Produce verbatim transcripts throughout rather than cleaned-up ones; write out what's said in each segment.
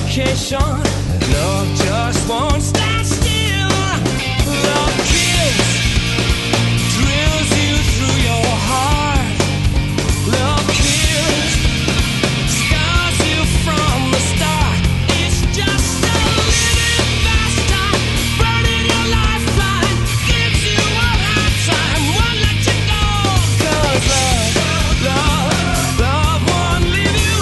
vacation. Love just won't stand still. Love kills, drills you through your heart. Love kills, scars you from the start. It's just a little faster, burning your lifeline, gives you a hard time, won't let you go. 'Cause love, love, love won't leave you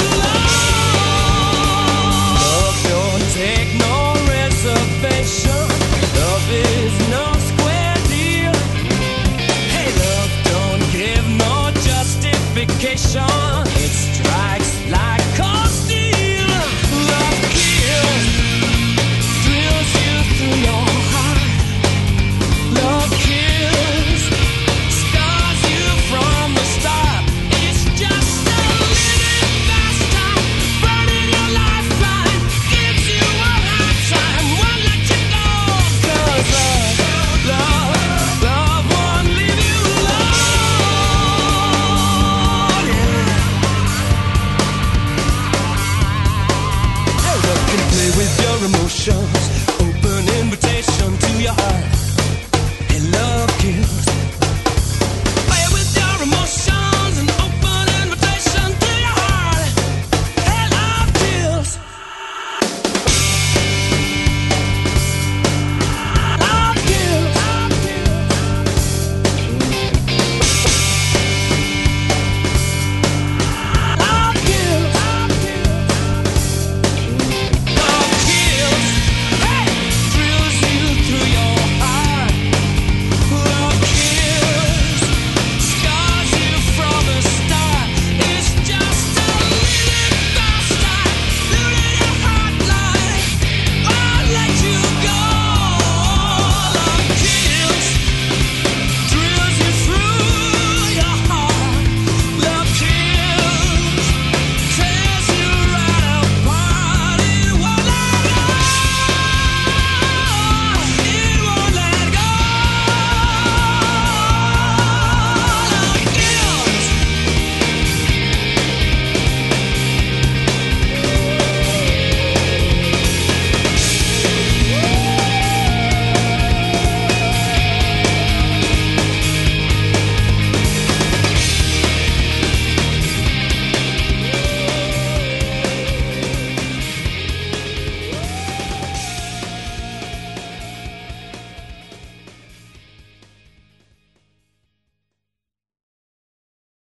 alone. Love don't take no reservation. Love is no square deal. Hey, love don't give no justification. It strikes like cold steel. Love kills, drills you through your heart. Love kills, scars you from the start. It's just a little faster, burning your lifeline, gives you a hard time, won't let you go. 'Cause love, love, love won't leave you alone. Yeah. Hey, love can play with your emotions, open invitation to your heart.